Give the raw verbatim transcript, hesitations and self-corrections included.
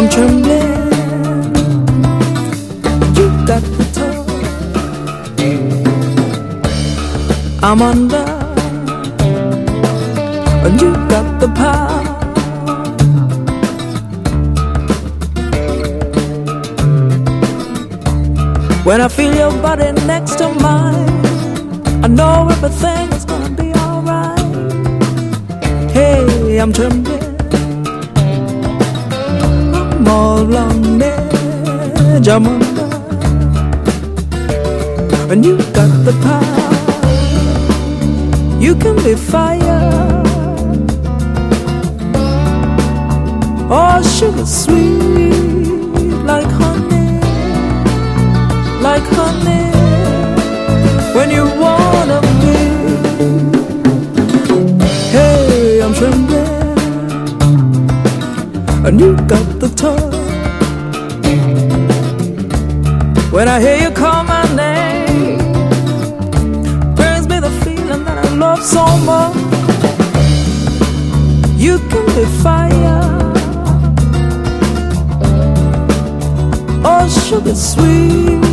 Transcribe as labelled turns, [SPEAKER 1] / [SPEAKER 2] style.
[SPEAKER 1] trembling. You got the touch, I'm under, and you got the power. When I feel your body next to mine, I know everything is gonna be alright. Hey, I'm trembling, I'm all on edge, I'm under, and you got the power. You can be fire, or sugar sweet like honey, like honey. When you wanna be, hey, I'm trembling, and you got the touch. When I hear you call my name, brings me the feeling that I love so much. You can be fire, oh sugar sweet